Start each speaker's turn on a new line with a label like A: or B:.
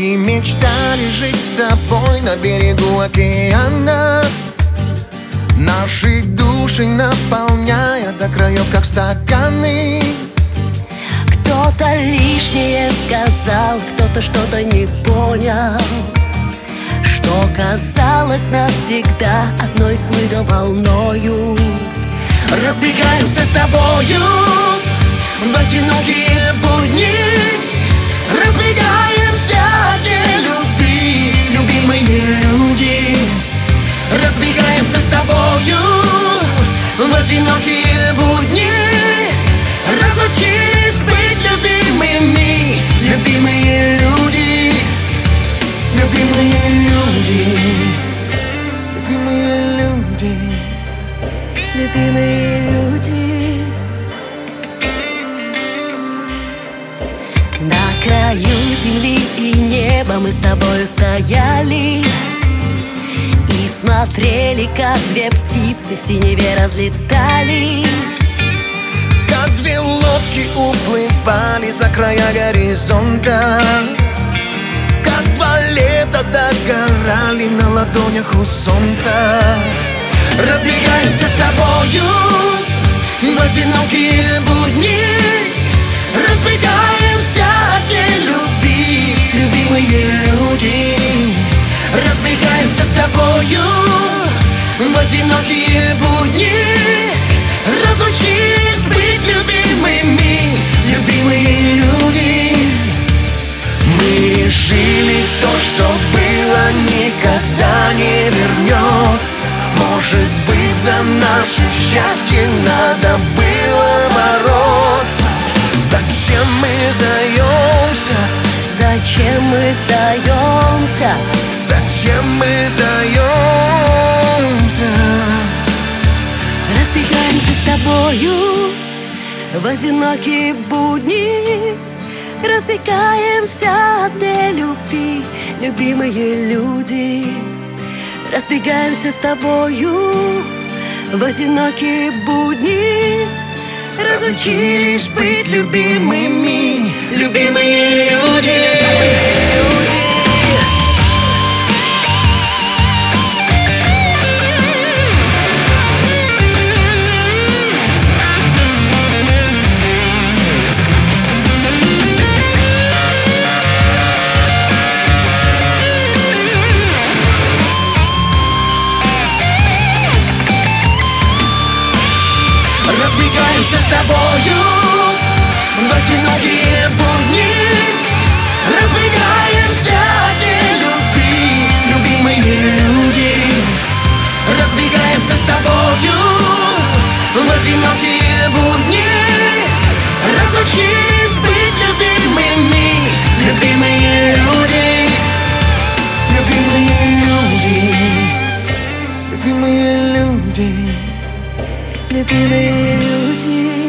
A: Мы мечтали жить с тобой на берегу океана, наши души наполняя до краев, как стаканы.
B: Кто-то лишнее сказал, кто-то что-то не понял, что казалось навсегда одной смыто волною. Разбегаемся с тобою в одинокие будни, разбегаемся от нелюбви, любимые люди. Разбегаемся с тобою в одинокие будни, разучились быть любимыми, любимые люди, любимые люди,
A: Любимые люди,
B: любимые люди. На краю земли и неба мы с тобою стояли и смотрели, как две птицы в синеве разлетались.
A: как две лодки уплывали за края горизонта, как два лета догорали на ладонях у солнца.
B: Разбегаемся с тобою в одинокие будни, разбегаемся от нелюбви, любимые люди. Разбегаемся с тобою в одинокие будни, разучились быть любимыми, любимые люди.
A: Мы решили, то, что было, никогда не вернется. Может быть, за наше счастье надо было бороться. Зачем мы сдаемся?
B: Зачем мы сдаемся?
A: Зачем мы сдаемся?
B: Разбегаемся с тобою в одинокие будни, разбегаемся от нелюбви, любимые люди. Разбегаемся с тобою в одинокие будни, разучились быть любимыми, любимые люди. Разбегаемся с тобою в одинокие будни, разбегаемся от нелюбви, любимые люди. Разбегаемся с тобою в одинокие будни, разучились быть любимыми, любимые люди,
A: Любимые люди, любимые люди.
B: любимые люди.